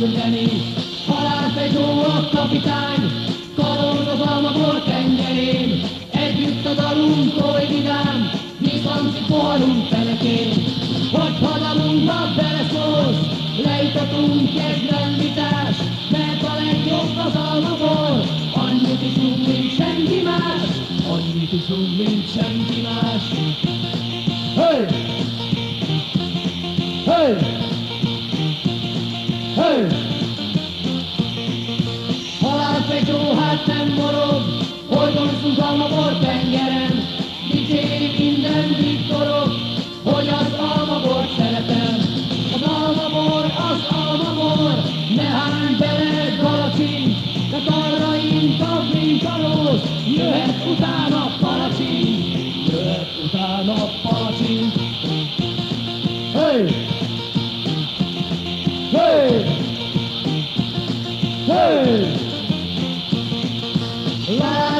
küldeni. Halálfegyó a kapitány, kalóz az almabor tengerén. Együtt a dalunk oly vidám, viszont poharunk fenekén. Hogy hadalunkba beleszólsz, leitatunk egy rendítás, mert a legjobb az almabor, annyit iszunk, mint senki más, annyit iszunk, mint senki más. Hey! Hey! Hey! Halálfegyó hát nem morog, hogy vonszunk almabor tengeren. Dicséri minden Viktorok, hogy az almabort szeretem. Az almabor, ne hány bele galacsin, de arra inkább, mint kalóz, jöhet utána palacsin, jöhet utána palacsin. Hey! Hey! Hey! La